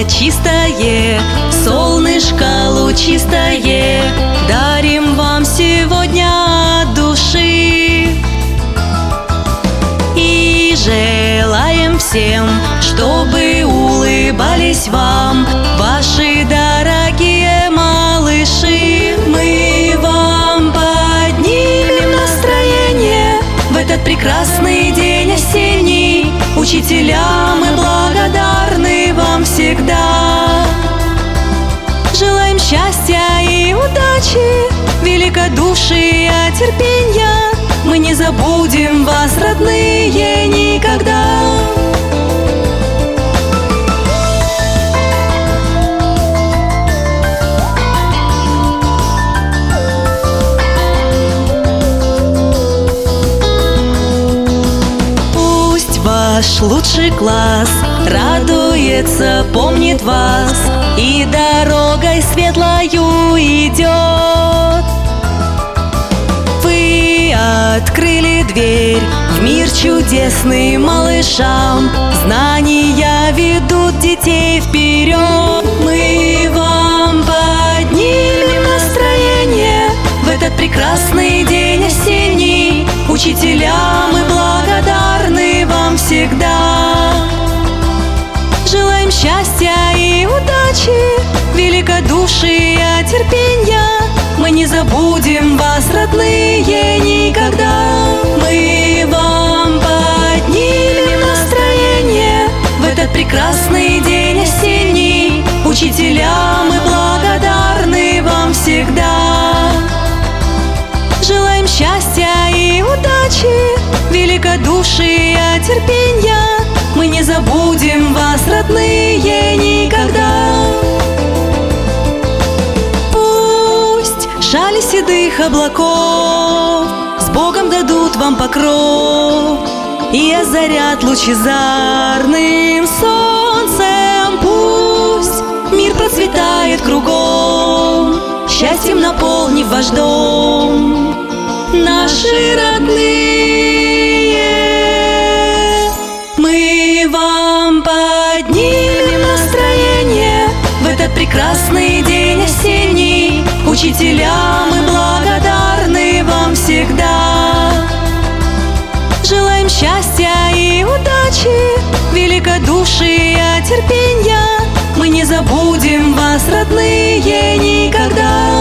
чистое, солнышко лучистое дарим вам сегодня от души. И желаем всем, чтобы улыбались вам ваши дорогие малыши. Мы вам поднимем настроение в этот прекрасный день осенний. Учителя, мы благодарны вам всегда. Желаем счастья и удачи, великодушия, терпения. Мы не забудем вас, родные, никогда. Ваш лучший класс радуется, помнит вас и дорогой светлою идет. Вы открыли дверь в мир чудесный малышам, знания ведут детей вперед. Мы вам поднимем настроение в этот прекрасный день осенний. Учителя, мы благодарны вам всегда. Желаем счастья и удачи, великодушия, терпения. Мы не забудем вас, родные, никогда. Мы вам поднимем настроение в этот прекрасный день осенний. Учителя, мы благодарны вам всегда. Желаем счастья и удачи, великодушия, терпения. Мы не забудем вас, родные, никогда. Пусть шали седых облаков с Богом дадут вам покров и озарят лучезарным солнцем. Пусть мир процветает кругом, счастьем наполнив ваш дом. Наши родные, мы вам поднимем настроение в этот прекрасный день осенний. Учителя, мы благодарны вам всегда. Желаем счастья и удачи, великодушия, терпения. Мы не забудем вас, родные, никогда.